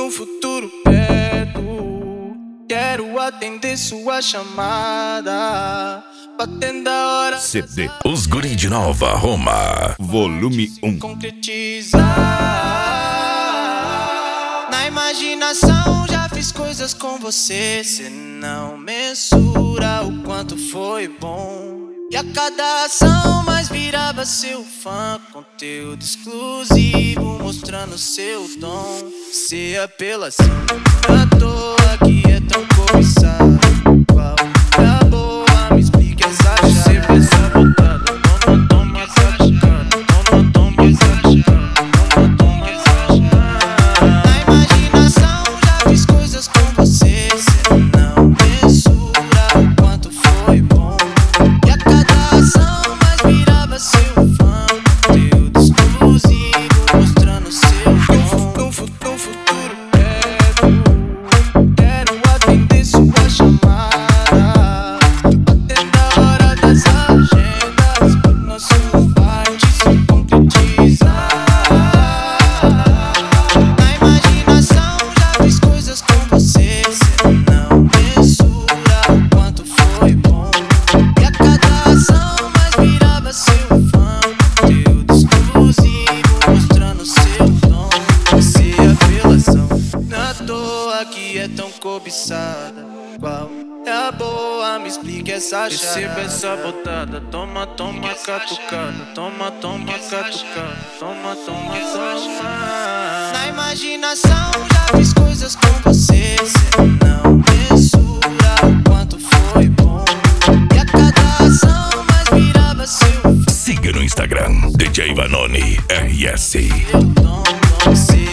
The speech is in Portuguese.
no futuro perto, quero atender sua chamada. Batendo a hora. CD Os Guri de Nova Roma, volume 1. Concretizar. Na imaginação já fiz coisas com você. Cê não mensura o quanto foi bom. E a cada ação mais virava seu fã. Conteúdo exclusivo mostrando seu dom. Se apelação à toa que é tão cobiçado. Qual é a boa? Me explique essa chave. Sempre essa botada. Toma, toma essa chicana. Toma, toma essa chicana. Toma, toma essa chicana. Na imaginação já fiz coisas com você. Cê não mensura o quanto foi bom. E a cada ação mais virava seu fã. Conteúdo exclusivo mostrando seu dom. No futuro perto, quero atender sua chamada. Batendo a hora das agendas, nosso fight se concretizar. Na imaginação já fiz coisas com você. Cê não mensura o quanto foi bom. E a cada ação mais virava seu fã. Conteúdo exclusivo mostrando seu dom. Se apelação na toa que é tão cobiçada. Qual é a boa? Me explique essa chave. Receba essa botada, toma, toma catucada. Toma, toma catucada. Toma, toma, toma. Na imaginação já fiz coisas com você. Cê não mensura o quanto foi bom. E a cada ação mais virava seu Siga no Instagram DJ Vanoni RS. dom. Se